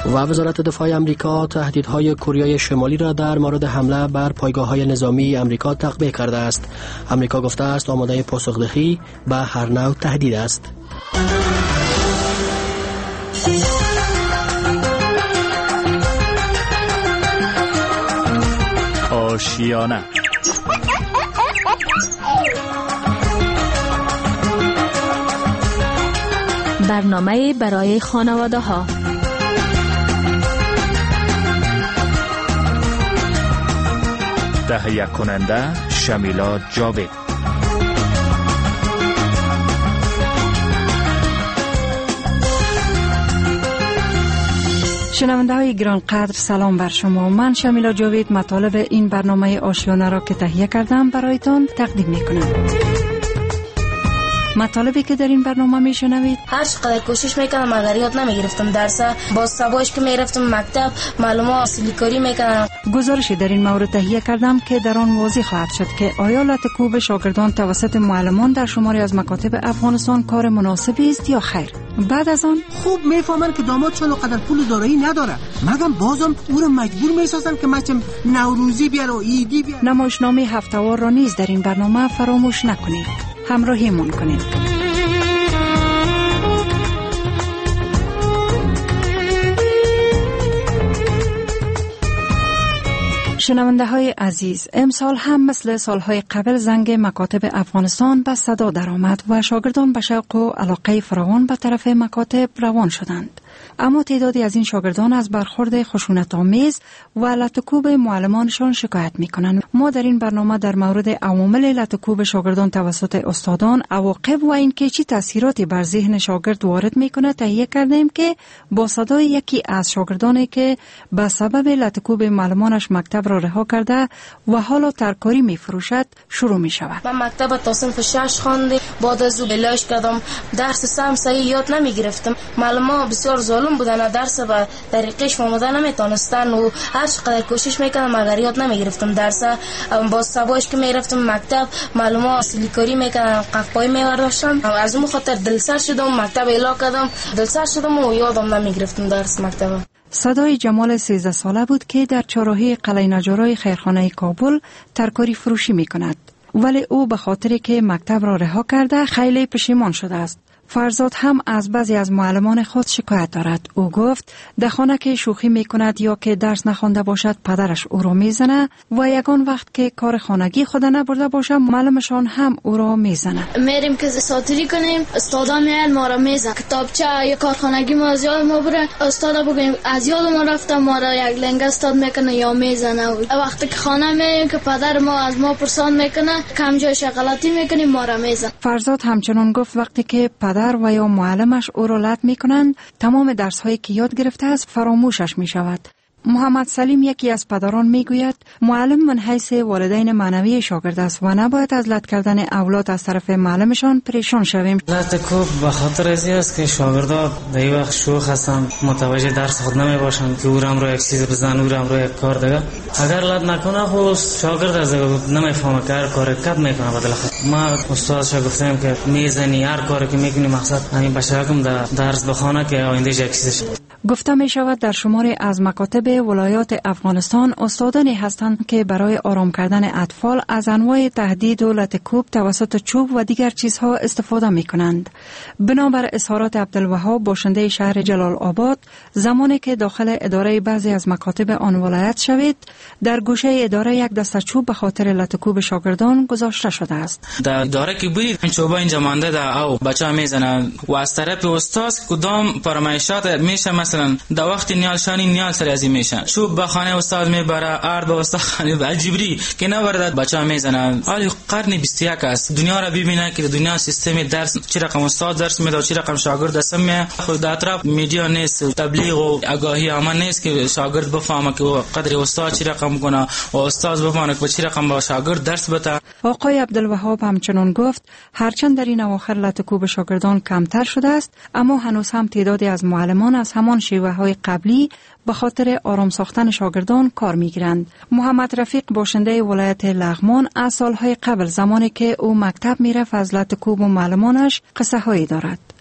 و وزارت دفاع آمریکا تهدیدهای کره شمالی را در مورد حمله بر پایگاه‌های نظامی آمریکا تقویه کرده است. آمریکا گفته است آماده پاسخدهی به هر نوع تهدید است. آشیانه برنامه برای خانواده ها. تهیه کننده شمیلا جاوید. شنونده های گران قدر، سلام بر شما. من شمیلا جاوید مطالب این برنامه آشیانه را که تهیه کردم برایتان تقدیم می کنم. مطالبی که در این برنامه میشنوید: هر چقدر کوشش میکنم مگر یاد نمیگرفتم درس. با سباش که میرفتم مکتب معلومات سلیکاری میکنم. گزارشی در این مورد تهیه کردم که در آن واضح خواهد شد که آیا لطکوب شاگردان توسط معلمان در شماری از مکاتب افغانستان کار مناسبی است یا خیر. بعد از آن خوب میفهمن که دامادشان قدر پول دارایی نداره، مگم بازم او را مجبور میسازن که مثلا نوروزی بیاره و عیدی بیاره. نمایشنامه هفته‌وار را نیز در این برنامه فراموش نکنید. همراهیمون کنید. شنونده های عزیز، امسال هم مثل سالهای قبل زنگ مکاتب افغانستان به صدا درآمد و شاگردان به شوق و علاقه فراوان به طرف مکاتب روان شدند. اما تعدادی از این شاگردان از برخورد خشونت‌آمیز و لطکوب معلمانشان شکایت می‌کنند. ما در این برنامه در مورد عوامل لطکوب شاگردان توسط استادان، عواقب و اینکه چه تاثیراتی بر ذهن شاگرد وارد می‌کند تهیه کردیم که با صدای یکی از شاگردانی که به سبب لطکوب معلمانش مکتب را رها کرده و حالا ترکاری می‌فروشد شروع می‌شود. من مکتب تا صنف 6 خواندم، بعد از او بلاش کردم، درس سم صحیح یاد نمی‌گرفتم. معلمان بسیار ظالم بودن، درس به طریقش فهمیدن نمیتونستن و هر چقدر کوشش میکردم مگر یاد نمیگرفتم درس. با سباش که میرفتم مکتب معلومات سلیکاری میکردم، قفای میورداشتم. از اون خاطر دلسر شدم، مکتب اعلا کردم، دلسر شدم و یادم نمیگرفتم درس مکتب. صدای جمال 13 ساله بود که در چهارراهی قلعه نجارای خیرخانه کابل ترکاری فروشی میکند، ولی او به خاطری که مکتب را رها کرده خیلی پشیمان شده است. فرزاد هم از بعضی از معلمان خود شکایت دارد. او گفت در خانه که شوخی می کند یا که درس نخوانده باشد پدرش او را می زنه و یگان وقت که کار خانگی خود نبرده باشد معلمشان هم او را می زنه. میریم که ساتری کنیم، استادا میان ما را می زنه. کتابچه یا کارخانگی ما از یاد ما بره، استادا بگیم از یاد ما رفته، ما را یک لنگ استاد میکنه یا می زنه. وقتی که خانه میایم که پدر ما از ما پرسان میکنه، کم جایش غلطی میکنیم ما را می زنه. فرزاد همچنان گفت وقتی که پدر و یا معلمش او را لط می کنند، تمام درس هایی که یاد گرفته است فراموشش می شود. محمد سلیم یکی از پدران می گوید معلم من حیث والدین معنوی شاگرد است و نباید از لط کردن اولاد از طرف معلمشان پریشان شویم. لطکوب به خاطر ازی است که شاگردا در این وقت شوخ هستند، متوجه درس خود نمی باشند که او را هم رو یک چیز بزن، او را هم رو یک کار دیگه. اگر لط نکنه خب شاگرد از نمیفهمه که هر کار کد میکنه بدل خود. ما استادش گفتیم که میزنی هر کاری که میکنی مقصد همین بچه‌کم درس بخونه که آینده یک چیزش. گفته می شود در شماری از مکاتب ولایات افغانستان استادانی هستند که برای آرام کردن اطفال از انواع تهدید و لطکوب توسط چوب و دیگر چیزها استفاده می کنند. بنابر اظهارات عبدالوهاب باشنده شهر جلال آباد، زمانی که داخل اداره بعضی از مکاتب آن ولایت شوید، در گوشه اداره یک دسته چوب به خاطر لطکوب شاگردان گذاشته شده است. در اداره که بودید این چوبا اینجا مانده ده او بچه‌ها میزنن و از طرف استاد کدام فرمایشات میشه، مثلا در وقت نیال شانی نیال سر ازی میشن، چوب به خانه استاد میبره، ارد به استاد خانه به جبری که نورد بچه‌ها میزنن. حالا قرن 21 است، دنیا را ببینه که دنیا سیستم درس چه رقم استاد درس میده و چه رقم شاگرد درس میده. خود در اطراف میدیا نیست، تبلیغ و آگاهی عامه نیست که شاگرد بفهمه که قدر استاد چه رقم کنه و استاد بفهمه که چه رقم با شاگرد درس بده. آقای عبدالوهاب همچنان گفت هرچند در این اواخر لطکوب شاگردان کمتر شده است، اما هنوز هم تعدادی از معلمان از همان شیوه‌های قبلی به خاطر آرام ساختن شاگردان کار میگیرند. محمد رفیق باشنده ولایت لغمان از سالهای قبل زمانی که او مکتب میرفت از لطکوب و معلمانش قصه هایی دارد.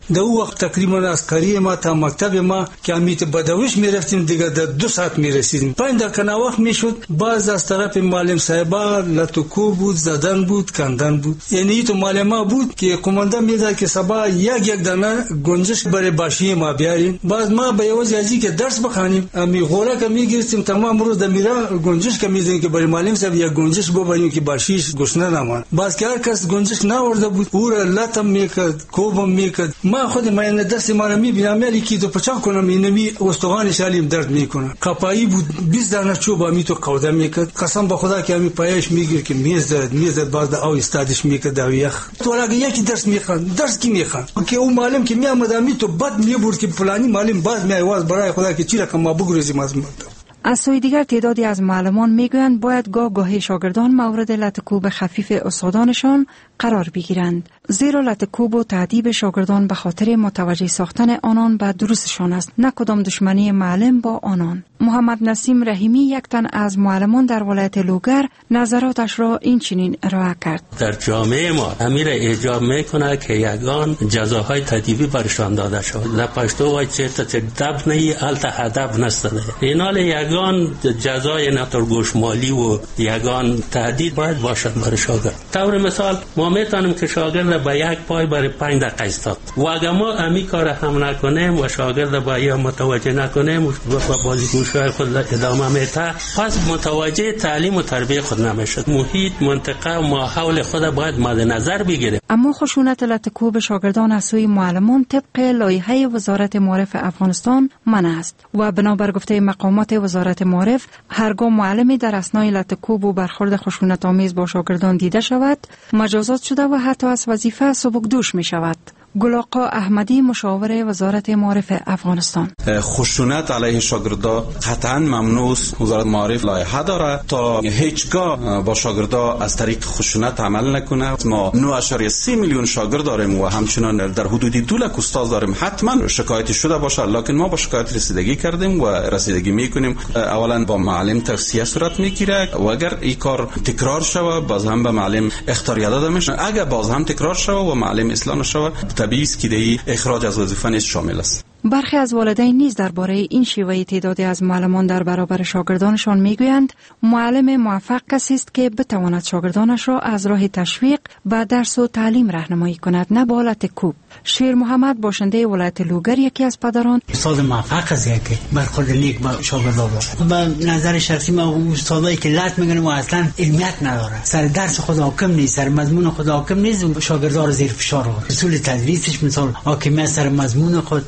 در اون وقت تقریبا از قریه ما تا مکتب ما که امیت بدوش میرفتیم دیگه در 2 ساعت میرسیدیم. 5 دقیقه وقت میشد. باز از طرف معلم صاحبا لتوکو بود، زدن بود، کندن بود. یعنی تو معلم بود که قمانده میداد که صبح یک دانه گنجش برای باشی ما بیارین. باز ما به یوز ازی که درس بخونیم امی غوره که میگیریم تمام روز در میرا گنجش که میدین که برای معلم صاحب یک گنجش ببریم که باشیش گشنه نمان. باز که هر کس گنجش نورده بود او را لطم میکرد، کوبم میکرد. ما خود ما این دست ما را میبینم یعنی که تو پچا کنم اینمی استخوانش علیم درد میکنه. کپایی بود 20 دانه چوب می تو قوده میکرد. قسم به خدا که امی پایش میگیر که میزد باز او استادش میکرد او یخ. تو اگه یکی درس میخوان درس کی میخوان که اون معلم که میامد امی تو بد میبرد که فلانی معلم باز میایواز برای خدا که چی رقم ما بگریزیم از مطلب. از سوی دیگر تعدادی از معلمان میگویند باید گاهی شاگردان مورد لطکوب خفیف استادانشان قرار بگیرند، زیرا لطکوب و تعذیب شاگردان به خاطر متوجه ساختن آنان به دروسشان است، نه کدام دشمنی معلم با آنان. محمد نسیم رحیمی یک تن از معلمان در ولایت لوگر نظراتش را این چنین ارائه کرد. در جامعه ما امیر ایجاب میکنه که یگان جزاهای تعذیبی برشان داده شود. در پشتو وای چه دب نه الت ادب نستنه. اینال یگان جزای نطور گوشمالی و یگان تهدید باید باشد برای شاگرد. طور مثال ما میتونیم که شاگرد با یک پای برای 5 دقیقه ایستاد و اگر ما امی کار هم نکنیم و شاگرد با یا متوجه نکنیم و بازیگوشای خود ادامه میده، پس متوجه تعلیم و تربیه خود نمیشد. محیط منطقه و ماحول خود باید مد نظر بگیره. اما خشونت لطکوب شاگردان از سوی معلمان طبق لایحه وزارت معارف افغانستان منع است و بنابر گفته مقامات وزارت معارف هرگاه معلمی در اثنای لطکوب و برخورد خشونت آمیز با شاگردان دیده شود مجازات شده و حتی از وظیفه سبکدوش می شود. گلاقا احمدی مشاور وزارت معارف افغانستان: خشونت علیه شاگردان قطعا ممنوع است. وزارت معارف لایحه داره تا هیچگاه با شاگردان از طریق خشونت عمل نکنه. ما 9.3 میلیون شاگرد داریم و همچنان در حدود 2 لک استاد داریم. حتما شکایتی شده باشه، لکن ما با شکایت رسیدگی کردیم و رسیدگی میکنیم. اولا با معلم توصیه صورت میگیره و اگر این کار تکرار شوه باز هم به معلم اخطار داده میشه. اگر باز هم تکرار شوه و معلم اصلاح نشوه طبیعی است که دی اخراج از وظیفه نیز شامل است. برخی از والدین نیز درباره این شیوه تعدادی از معلمان در برابر شاگردانشان میگویند معلم موفق کسی است که بتواند شاگردانش را از راه تشویق به درس و تعلیم راهنمایی کند، نه با لطکوب. شیر محمد باشنده ولایت لوگر یکی از پدران: استاد موفق است که برخورد نیک با شاگردان دارد. به نظر شخصی ما استادایی که لط میگن و اصلا علمیت نداره، سر درس خود حاکم نیست، سر مضمون خود حاکم نیست، شاگردان رو زیر فشار آورد. اصول تدریسش مثال حاکمیت سر مضمون خود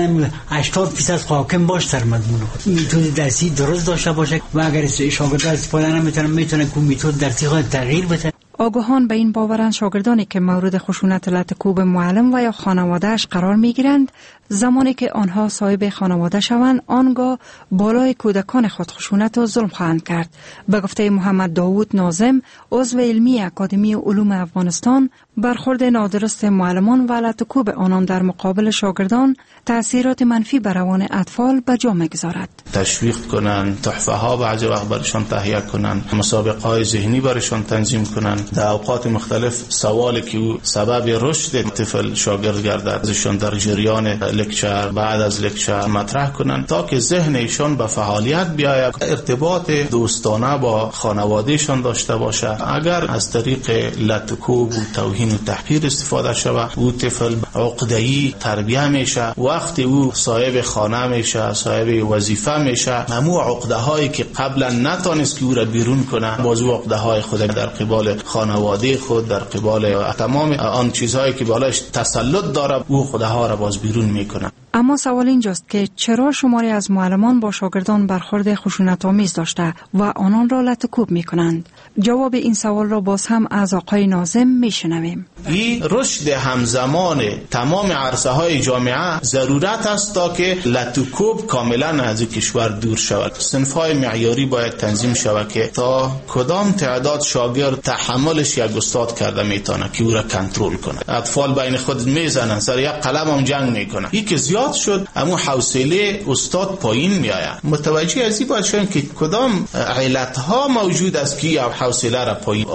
80% حاکم باش سر مضمون خود، میتونه درسی درست داشته باشه و اگر شاگردان استفاده نمیتونن میتونه که میتونه درسی خود تغییر بده. آگاهان به این باورند شاگردانی که مورد خشونت لطکوب معلم و یا خانواده‌اش قرار میگیرند زمانی که آنها صاحب خانواده شوند آنگاه بالای کودکان خود خشونت و ظلم خواهند کرد. به گفته محمد داوود ناظم عضو علمی اکادمی علوم افغانستان، برخورد نادرست معلمان و لطکوب آنان در مقابل شاگردان تأثیرات منفی بر روان اطفال به جا می‌گذارد. تشویق کنن، تحفه ها بعضی وقت برشان تهیه کنن، مسابقه های ذهنی برشان تنظیم کنن، در اوقات مختلف سوالی که سبب رشد طفل شاگرد گردد ازشان در جریان لکچر بعد از لکچر مطرح کنن تا که ذهن ایشان به فعالیت بیاید، ارتباط دوستانه با خانوادهشان داشته باشه. اگر از طریق لطکوب و توهین و تحقیر استفاده شود او طفل عقده‌ای تربیه میشه. وقتی او صاحب خانه میشه، صاحب وظیفه میشه، همو عقده هایی که قبلا نتونست که او را بیرون کنه باز او عقده های خود در قبال خانواده خود، در قبال تمام آن چیزهایی که بالاش تسلط داره او عقده ها را باز بیرون میکنه. اما سوال اینجاست که چرا شماری از معلمان با شاگردان برخورد خشونت‌آمیز داشته و آنان را لطکوب میکنند؟ جواب این سوال را باز هم از آقای ناظم میشنویم. این رشد همزمان تمام عرصه های جامعه ضرورت است تا که لطکوب کاملا از کشور دور شود. صنف‌های معیاری باید تنظیم شود که تا کدام تعداد شاگرد تحملش یک استاد کرده میتونه که او را کنترل کنه. اطفال بین خود میزنن، سر یک قلم هم جنگ میکنن. این که زیاد شد اما حوصله استاد پایین میآید. متوجه از این باشن که کدام علت ها موجود است که حوصله را پایین آورد.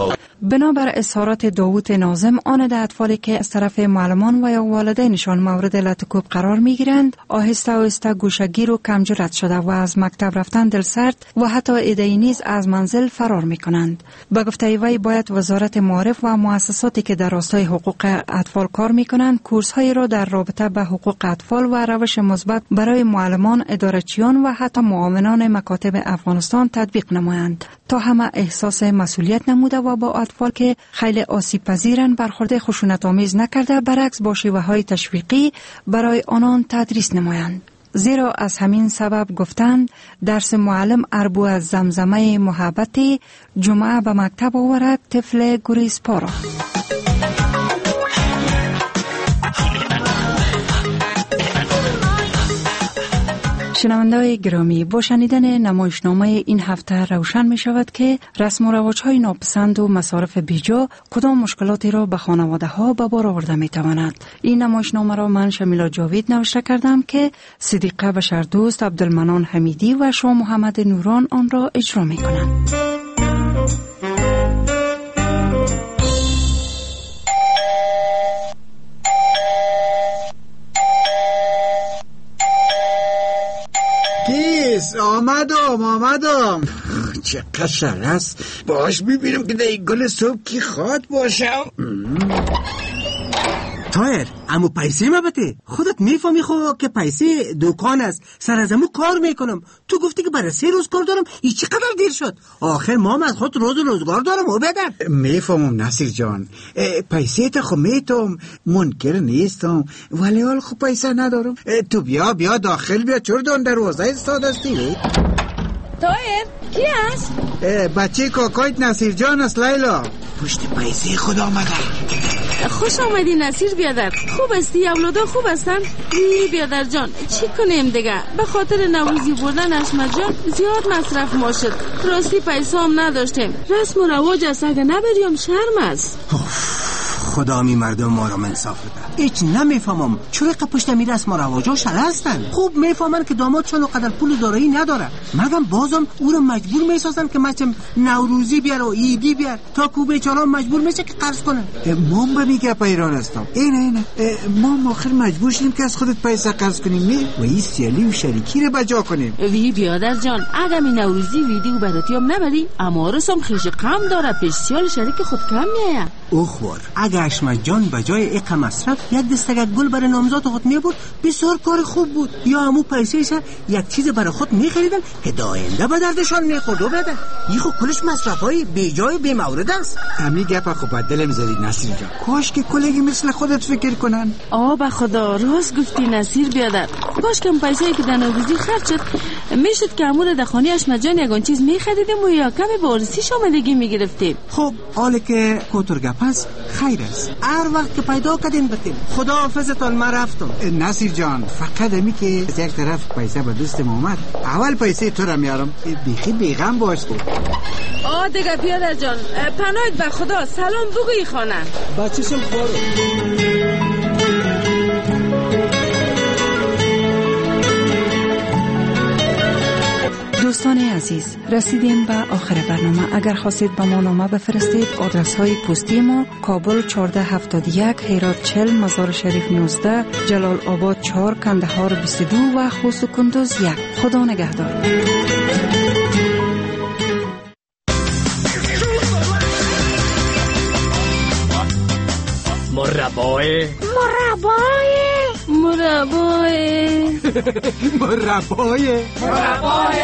بنابر اظهارات داوود ناظم، آن اطفالی که از طرف معلمان و یا والدینشان مورد لطکوب قرار میگیرند آهسته آهسته گوشه‌گیر و کمجرات شده و از مکتب رفتن دلسرد و حتی ایده‌ای نیز از منزل فرار میکنند. به گفته وی باید وزارت معارف و مؤسساتی که در راستای حقوق اطفال کار میکنند کورس‌هایی را در رابطه به حقوق اطفال و روش مثبت برای معلمان، ادارچیان و حتی معاونان مکاتب افغانستان تطبیق نمایند تا همه احساس مسئولیت نموده و با اطفال که خیلی آسیب پذیرند برخورد خشونت‌آمیز نکرده، برعکس با شیوه‌های تشویقی برای آنان تدریس نمایند. زیرا از همین سبب گفتند درس معلم اربو از زمزمه محبتی جمعه به مکتب آورد طفل گریز پارا. شنونده‌های گرامی، با شنیدن نمایشنامه این هفته روشن می شود که رسم و رواج‌های ناپسند و مصارف بیجا کدام مشکلاتی را به خانواده‌ها به بار آورده می تواند. این نمایشنامه را من شمیلا جاوید نوشته کردم که صدیقه بشردوست، عبدالمنان حمیدی و شاه محمد نوران آن را اجرا می کنند. آمدم چه قشر است. باش ببینم که در گل صبح کی خواد باشم. تایر امو پیسه ما بده. خودت میفهمی خو که پیسه دکان است. سر از امو کار میکنم. تو گفتی که برای 3 روز کار دارم. ای چقدر دیر شد. آخر ما از خود روزگار دارم و بدن. میفهمم نصیر جان. پیسه تا خو میتم منکر نیستم ولی حال خو پیسه ندارم. تو بیا داخل بیا. چرا دون دروازه استاد هستی؟ تایر کی است؟ بچه کاکایت نصیر جان است لیلا. پشت پیسه خود آمده. خوش آمدی نصیر بیادر. خوب استی؟ اولادا خوب هستن؟ بیادر جان چی کنیم دیگه؟ به خاطر نوروزی بردن اشمت جان زیاد مصرف ما شد. راستی پیسه هم نداشتیم. رسم و رواج است اگه نبریم شرم است. خدا می مردم ما را منصاف بده. هیچ نمیفهمم چرا پشت می رسم و رواجا شل هستن. خوب میفهمن که دامادشون قدر پول دارایی نداره، مگم بازم او را مجبور میسازن که مثلا نوروزی بیار و عیدی بیار تا کو بیچاره مجبور میشه که قرض کنه. مام به میگه پیران هستم. اینه مام آخر مجبور شدیم که از خودت پیسه قرض کنیم می و این سیالی و شریکی رو بجا کنیم. وی بیادر جان اگه می نوروزی ویدی و براتی هم نبری اما رسم خیش قم داره پیش سیال شریک خود کم میایه. اخوار اگه اشمت جان بجای ایق مصرف یک دستگت گل برای نامزاد خود میبرد بسیار کار خوب بود. یا همو پیسه سر یک چیز برای خود میخریدن که داینده به دردشان میخورد و بدن. این خود کلش مصرف های بیجای بی مورد است. همین گپ خوب دلم زدی نصیر جان. کاش که کلگی مثل خودت فکر کنن. به خدا راست گفتی نصیر بیادر. کاش که پیسه‌ای که در نوروزی خرج شد میشد که امور دخانی اشمت جان یگان چیز میخریدیم و یا کمی بارسیش آمدگی میگرفتیم. خب حالا که کوتر گپ است خیر است. هر وقت که پیدا کردین بتیم. خدا حافظتان. من رفتم. نصیر جان فقط امی که از یک طرف پیسه به دست اومد اول پیسه تو را میارم. بیخی بیغم باش تو. دیگه بیادر جان پناهت به خدا. سلام بگوی خانه بچه‌شم بارو. دوستان عزیز، رسیدیم به آخر برنامه. اگر خواستید به ما نامه بفرستید آدرس های پستی ما: کابل 1471، هرات 40، مزار شریف 19، جلال آباد 4، کندهار 22 و خوست و کندوز 1. خدا نگهدار. مربای